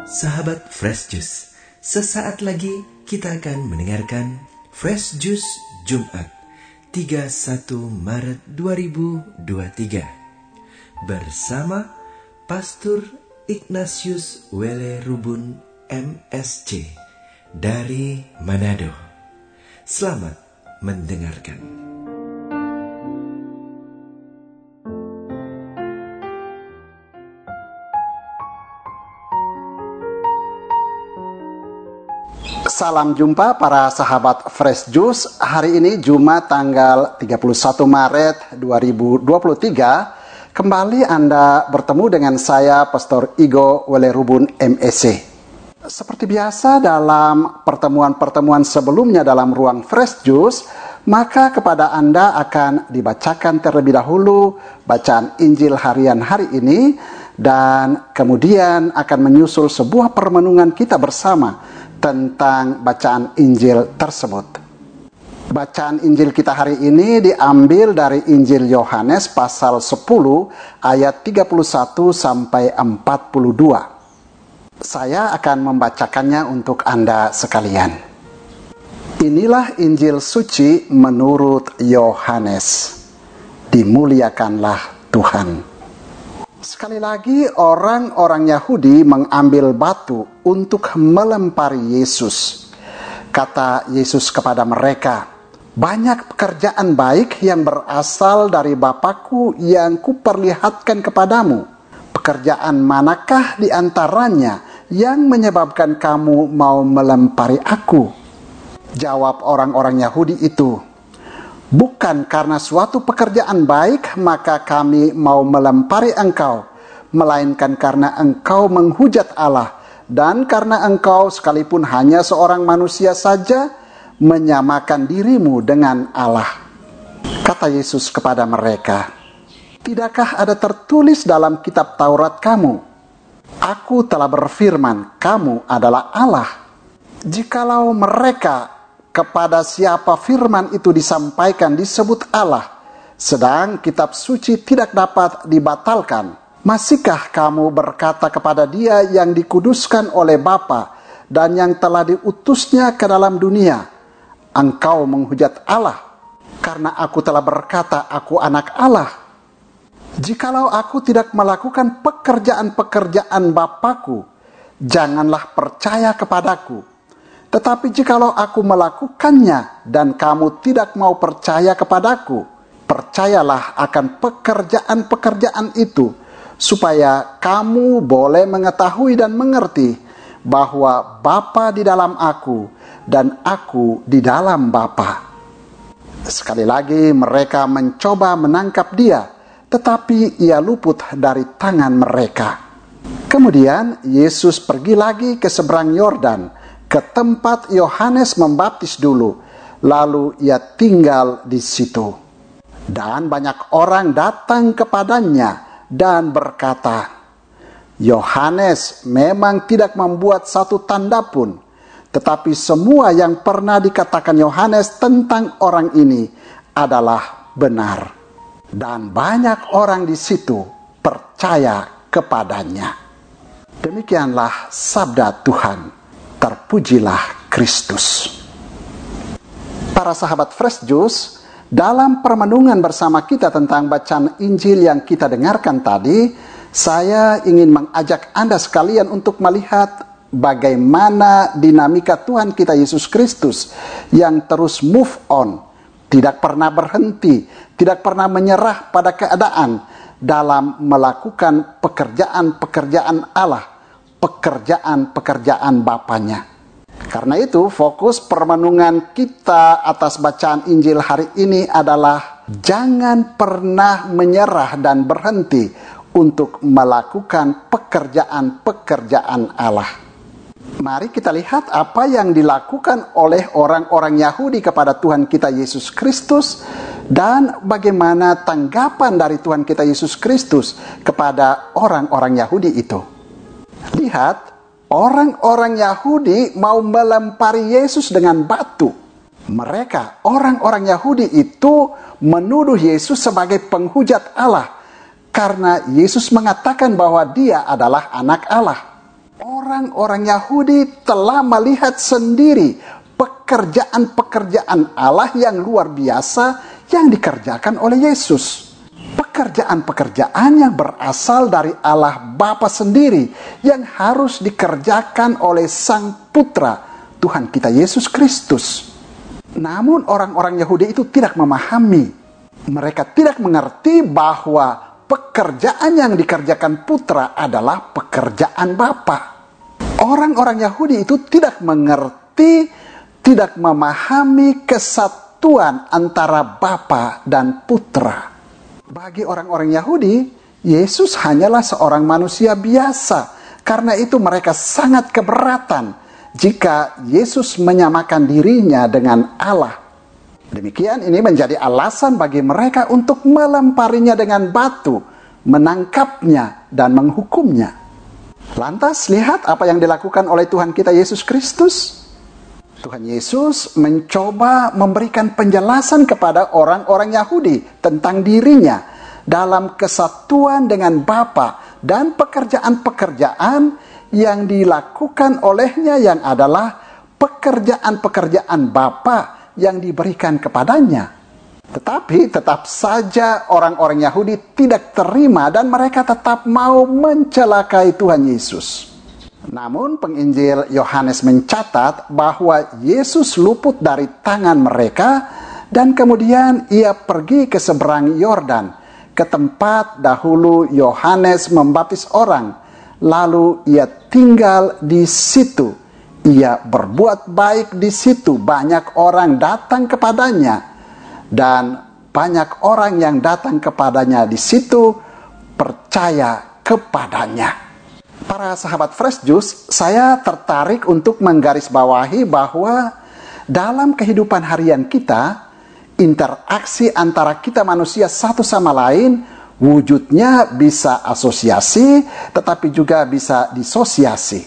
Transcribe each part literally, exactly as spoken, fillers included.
Sahabat Fresh Juice, sesaat lagi kita akan mendengarkan Fresh Juice Jumat tiga puluh satu Maret dua ribu dua puluh tiga bersama Pastor Ignatius Wele Rubun M S-C dari Manado. Selamat mendengarkan. Salam jumpa para sahabat Fresh Juice. Hari ini Jumat tanggal tiga puluh satu Maret dua ribu dua puluh tiga. Kembali Anda bertemu dengan saya Pastor Igo Wele Rubun M S-C. Seperti biasa dalam pertemuan-pertemuan sebelumnya dalam ruang Fresh Juice, maka kepada Anda akan dibacakan terlebih dahulu bacaan Injil harian hari ini, dan kemudian akan menyusul sebuah permenungan kita bersama tentang bacaan Injil tersebut. Bacaan Injil kita hari ini diambil dari Injil Yohanes pasal sepuluh ayat tiga puluh satu sampai empat puluh dua. Saya akan membacakannya untuk Anda sekalian. Inilah Injil suci menurut Yohanes. Dimuliakanlah Tuhan. Sekali lagi orang-orang Yahudi mengambil batu untuk melempari Yesus. Kata Yesus kepada mereka, "Banyak pekerjaan baik yang berasal dari Bapakku yang kuperlihatkan kepadamu. Pekerjaan manakah di antaranya yang menyebabkan kamu mau melempari aku?" Jawab orang-orang Yahudi itu, "Bukan karena suatu pekerjaan baik maka kami mau melempari engkau, melainkan karena engkau menghujat Allah, dan karena engkau sekalipun hanya seorang manusia saja, menyamakan dirimu dengan Allah." Kata Yesus kepada mereka, "Tidakkah ada tertulis dalam kitab Taurat kamu, Aku telah berfirman, kamu adalah Allah?" Jikalau mereka kepada siapa firman itu disampaikan disebut Allah, sedang kitab suci tidak dapat dibatalkan, masihkah kamu berkata kepada Dia yang dikuduskan oleh Bapa dan yang telah diutusnya ke dalam dunia, engkau menghujat Allah, karena aku telah berkata aku anak Allah? Jikalau aku tidak melakukan pekerjaan-pekerjaan Bapakku, janganlah percaya kepadaku. Tetapi jikalau aku melakukannya dan kamu tidak mau percaya kepadaku, percayalah akan pekerjaan-pekerjaan itu, supaya kamu boleh mengetahui dan mengerti bahwa Bapa di dalam aku dan aku di dalam Bapa." Sekali lagi mereka mencoba menangkap Dia, tetapi Ia luput dari tangan mereka. Kemudian Yesus pergi lagi ke seberang Yordan, ke tempat Yohanes membaptis dulu, lalu Ia tinggal di situ. Dan banyak orang datang kepadanya dan berkata, "Yohanes memang tidak membuat satu tanda pun, tetapi semua yang pernah dikatakan Yohanes tentang orang ini adalah benar." Dan banyak orang di situ percaya kepadanya. Demikianlah sabda Tuhan. Terpujilah Kristus. Para sahabat Fresh Juice, dalam permenungan bersama kita tentang bacaan Injil yang kita dengarkan tadi, saya ingin mengajak Anda sekalian untuk melihat bagaimana dinamika Tuhan kita Yesus Kristus yang terus move on, tidak pernah berhenti, tidak pernah menyerah pada keadaan dalam melakukan pekerjaan-pekerjaan Allah, pekerjaan-pekerjaan Bapanya. Karena itu fokus permenungan kita atas bacaan Injil hari ini adalah jangan pernah menyerah dan berhenti untuk melakukan pekerjaan-pekerjaan Allah. Mari kita lihat apa yang dilakukan oleh orang-orang Yahudi kepada Tuhan kita Yesus Kristus, dan bagaimana tanggapan dari Tuhan kita Yesus Kristus kepada orang-orang Yahudi itu. Lihat, orang-orang Yahudi mau melempari Yesus dengan batu. Mereka, orang-orang Yahudi itu menuduh Yesus sebagai penghujat Allah, karena Yesus mengatakan bahwa Dia adalah anak Allah. Orang-orang Yahudi telah melihat sendiri pekerjaan-pekerjaan Allah yang luar biasa yang dikerjakan oleh Yesus. Pekerjaan-pekerjaan yang berasal dari Allah Bapa sendiri yang harus dikerjakan oleh Sang Putra Tuhan kita Yesus Kristus. Namun orang-orang Yahudi itu tidak memahami. Mereka tidak mengerti bahwa pekerjaan yang dikerjakan Putra adalah pekerjaan Bapa. Orang-orang Yahudi itu tidak mengerti, tidak memahami kesatuan antara Bapa dan Putra. Bagi orang-orang Yahudi, Yesus hanyalah seorang manusia biasa. Karena itu mereka sangat keberatan jika Yesus menyamakan dirinya dengan Allah. Demikian ini menjadi alasan bagi mereka untuk melemparinya dengan batu, menangkapnya dan menghukumnya. Lantas lihat apa yang dilakukan oleh Tuhan kita Yesus Kristus. Tuhan Yesus mencoba memberikan penjelasan kepada orang-orang Yahudi tentang dirinya dalam kesatuan dengan Bapa dan pekerjaan-pekerjaan yang dilakukan olehnya yang adalah pekerjaan-pekerjaan Bapa yang diberikan kepadanya. Tetapi tetap saja orang-orang Yahudi tidak terima dan mereka tetap mau mencelakai Tuhan Yesus. Namun penginjil Yohanes mencatat bahwa Yesus luput dari tangan mereka dan kemudian ia pergi ke seberang Yordan, ke tempat dahulu Yohanes membaptis orang. Lalu ia tinggal di situ. Ia berbuat baik di situ. Banyak orang datang kepadanya. Dan banyak orang yang datang kepadanya di situ percaya kepadanya. Para sahabat Fresh Juice, saya tertarik untuk menggarisbawahi bahwa dalam kehidupan harian kita, interaksi antara kita manusia satu sama lain, wujudnya bisa asosiasi, tetapi juga bisa disosiasi.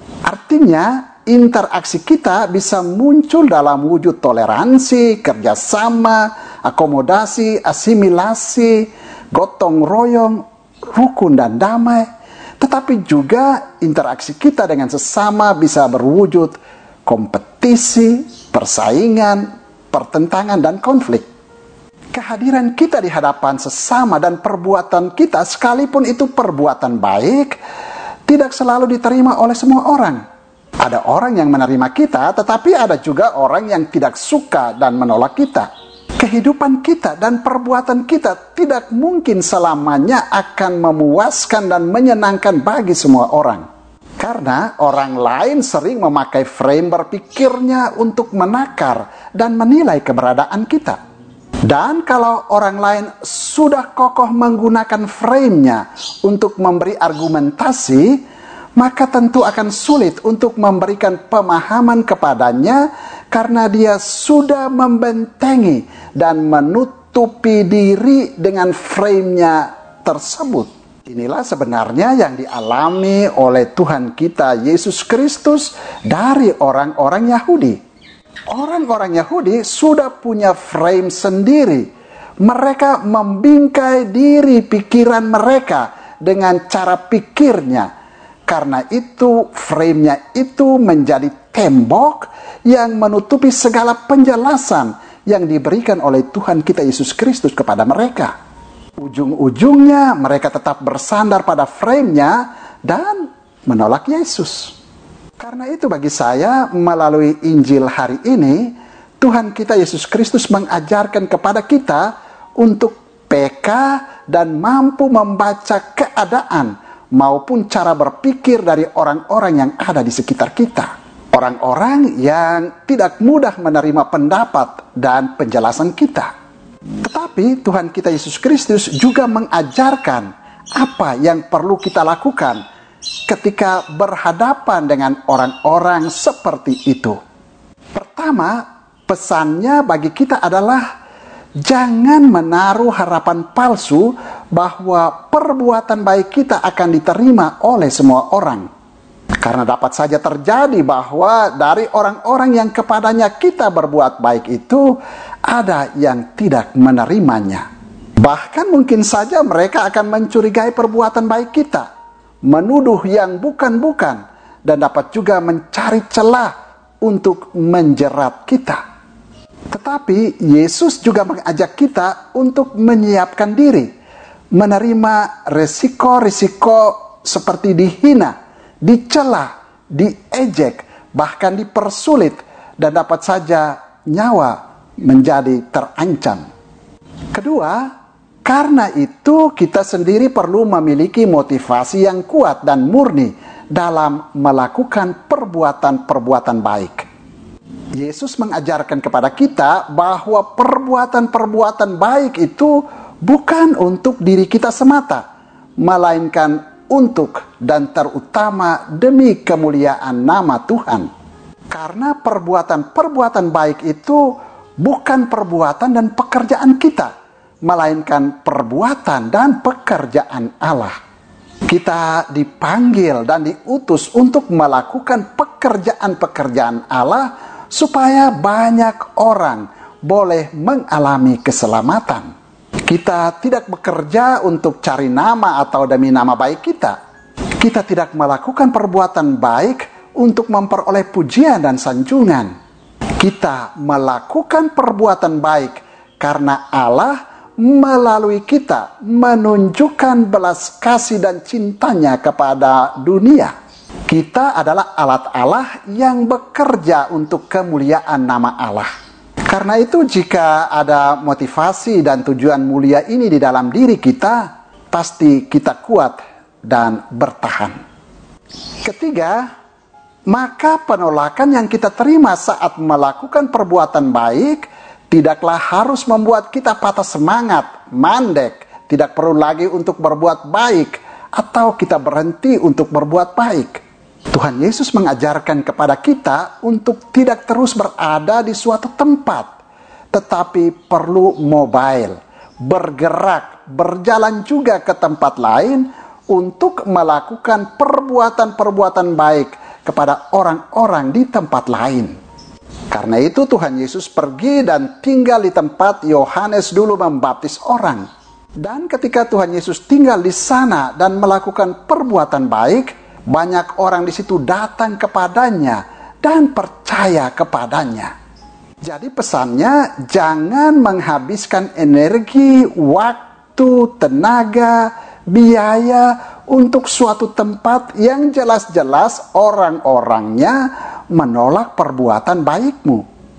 Artinya, interaksi kita bisa muncul dalam wujud toleransi, kerjasama, akomodasi, asimilasi, gotong royong, rukun dan damai. Tetapi juga interaksi kita dengan sesama bisa berwujud kompetisi, persaingan, pertentangan, dan konflik. Kehadiran kita di hadapan sesama dan perbuatan kita, sekalipun itu perbuatan baik, tidak selalu diterima oleh semua orang. Ada orang yang menerima kita, tetapi ada juga orang yang tidak suka dan menolak kita. Kehidupan kita dan perbuatan kita tidak mungkin selamanya akan memuaskan dan menyenangkan bagi semua orang. Karena orang lain sering memakai frame berpikirnya untuk menakar dan menilai keberadaan kita. Dan kalau orang lain sudah kokoh menggunakan frame-nya untuk memberi argumentasi, maka tentu akan sulit untuk memberikan pemahaman kepadanya karena dia sudah membentengi dan menutupi diri dengan frame-nya tersebut. Inilah sebenarnya yang dialami oleh Tuhan kita Yesus Kristus dari orang-orang Yahudi. Orang-orang Yahudi sudah punya frame sendiri. Mereka membingkai diri pikiran mereka dengan cara pikirnya. Karena itu frame-nya itu menjadi tembok yang menutupi segala penjelasan yang diberikan oleh Tuhan kita Yesus Kristus kepada mereka. Ujung-ujungnya mereka tetap bersandar pada frame-nya dan menolak Yesus. Karena itu bagi saya melalui Injil hari ini, Tuhan kita Yesus Kristus mengajarkan kepada kita untuk peka dan mampu membaca keadaan maupun cara berpikir dari orang-orang yang ada di sekitar kita. Orang-orang yang tidak mudah menerima pendapat dan penjelasan kita. Tetapi Tuhan kita Yesus Kristus juga mengajarkan apa yang perlu kita lakukan ketika berhadapan dengan orang-orang seperti itu. Pertama, pesannya bagi kita adalah jangan menaruh harapan palsu bahwa perbuatan baik kita akan diterima oleh semua orang. Karena dapat saja terjadi bahwa dari orang-orang yang kepadanya kita berbuat baik itu, ada yang tidak menerimanya. Bahkan mungkin saja mereka akan mencurigai perbuatan baik kita, menuduh yang bukan-bukan, dan dapat juga mencari celah untuk menjerat kita. Tetapi Yesus juga mengajak kita untuk menyiapkan diri, menerima resiko-resiko seperti dihina, dicela, diejek, bahkan dipersulit, dan dapat saja nyawa menjadi terancam. Kedua, karena itu kita sendiri perlu memiliki motivasi yang kuat dan murni dalam melakukan perbuatan-perbuatan baik. Yesus mengajarkan kepada kita bahwa perbuatan-perbuatan baik itu bukan untuk diri kita semata, melainkan untuk dan terutama demi kemuliaan nama Tuhan. Karena perbuatan-perbuatan baik itu bukan perbuatan dan pekerjaan kita, melainkan perbuatan dan pekerjaan Allah. Kita dipanggil dan diutus untuk melakukan pekerjaan-pekerjaan Allah supaya banyak orang boleh mengalami keselamatan. Kita tidak bekerja untuk cari nama atau demi nama baik kita. Kita tidak melakukan perbuatan baik untuk memperoleh pujian dan sanjungan. Kita melakukan perbuatan baik karena Allah melalui kita menunjukkan belas kasih dan cintanya kepada dunia. Kita adalah alat Allah yang bekerja untuk kemuliaan nama Allah. Karena itu jika ada motivasi dan tujuan mulia ini di dalam diri kita, pasti kita kuat dan bertahan. Ketiga, maka penolakan yang kita terima saat melakukan perbuatan baik tidaklah harus membuat kita patah semangat, mandek, tidak perlu lagi untuk berbuat baik, atau kita berhenti untuk berbuat baik. Tuhan Yesus mengajarkan kepada kita untuk tidak terus berada di suatu tempat, tetapi perlu mobile, bergerak, berjalan juga ke tempat lain untuk melakukan perbuatan-perbuatan baik kepada orang-orang di tempat lain. Karena itu Tuhan Yesus pergi dan tinggal di tempat Yohanes dulu membaptis orang. Dan ketika Tuhan Yesus tinggal di sana dan melakukan perbuatan baik, banyak orang di situ datang kepadanya dan percaya kepadanya. Jadi pesannya, jangan menghabiskan energi, waktu, tenaga, biaya untuk suatu tempat yang jelas-jelas orang-orangnya menolak perbuatan baikmu.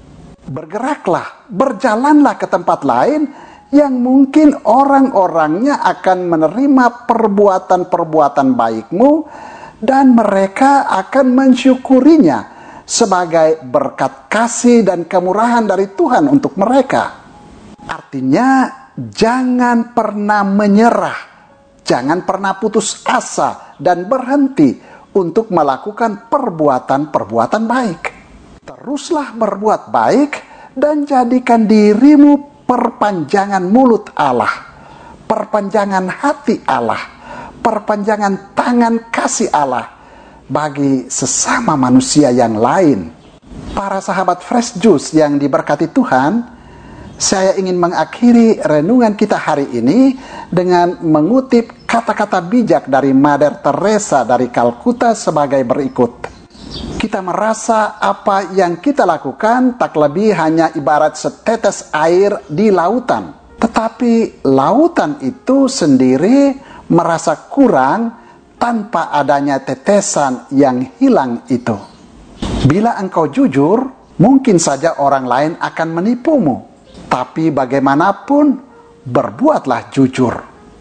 Bergeraklah, berjalanlah ke tempat lain yang mungkin orang-orangnya akan menerima perbuatan-perbuatan baikmu dan mereka akan mensyukurinya sebagai berkat kasih dan kemurahan dari Tuhan untuk mereka. Artinya, jangan pernah menyerah, jangan pernah putus asa dan berhenti untuk melakukan perbuatan-perbuatan baik. Teruslah berbuat baik dan jadikan dirimu perpanjangan mulut Allah, perpanjangan hati Allah, perpanjangan tangan kasih Allah bagi sesama manusia yang lain. Para sahabat Fresh Juice yang diberkati Tuhan, saya ingin mengakhiri renungan kita hari ini dengan mengutip kata-kata bijak dari Mother Teresa dari Kalkuta sebagai berikut. Kita merasa apa yang kita lakukan tak lebih hanya ibarat setetes air di lautan. Tetapi lautan itu sendiri merasa kurang tanpa adanya tetesan yang hilang itu. Bila engkau jujur, mungkin saja orang lain akan menipumu. Tapi bagaimanapun, berbuatlah jujur.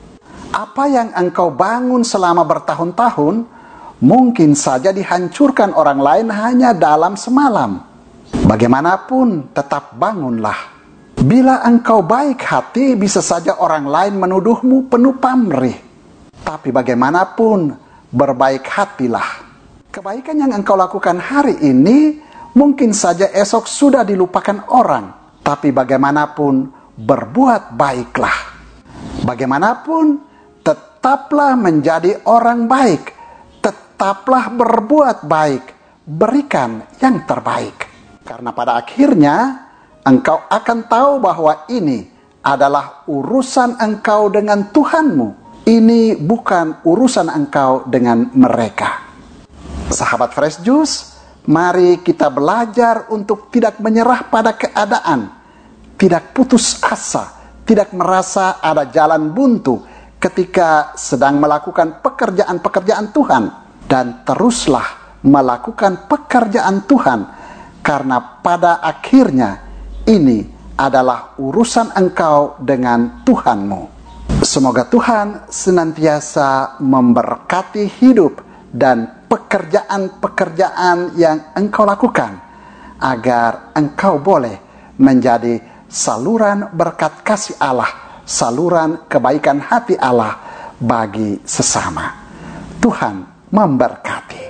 Apa yang engkau bangun selama bertahun-tahun, mungkin saja dihancurkan orang lain hanya dalam semalam. Bagaimanapun, tetap bangunlah. Bila engkau baik hati, bisa saja orang lain menuduhmu penuh pamrih. Tapi bagaimanapun, berbaik hatilah. Kebaikan yang engkau lakukan hari ini, mungkin saja esok sudah dilupakan orang. Tapi bagaimanapun, berbuat baiklah. Bagaimanapun, tetaplah menjadi orang baik. Tetaplah berbuat baik. Berikan yang terbaik. Karena pada akhirnya, engkau akan tahu bahwa ini adalah urusan engkau dengan Tuhanmu. Ini bukan urusan engkau dengan mereka. Sahabat Fresh Juice, mari kita belajar untuk tidak menyerah pada keadaan, tidak putus asa, tidak merasa ada jalan buntu ketika sedang melakukan pekerjaan-pekerjaan Tuhan, dan teruslah melakukan pekerjaan Tuhan, karena pada akhirnya ini adalah urusan engkau dengan Tuhanmu. Semoga Tuhan senantiasa memberkati hidup dan pekerjaan-pekerjaan yang engkau lakukan, agar engkau boleh menjadi saluran berkat kasih Allah, saluran kebaikan hati Allah bagi sesama. Tuhan memberkati.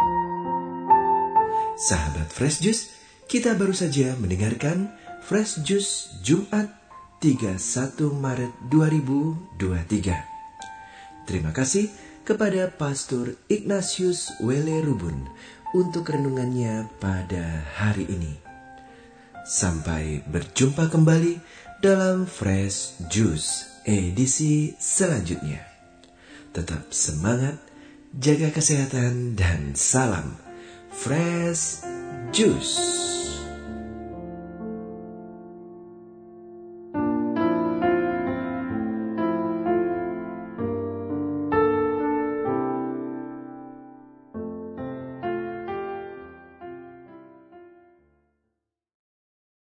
Sahabat Fresh Juice, kita baru saja mendengarkan Fresh Juice Jumat tiga puluh satu Maret dua ribu dua puluh tiga. Terima kasih kepada Pastor Ignatius Wele Rubun untuk renungannya pada hari ini. Sampai berjumpa kembali dalam Fresh Juice edisi selanjutnya. Tetap semangat, jaga kesehatan, dan salam Fresh Juice.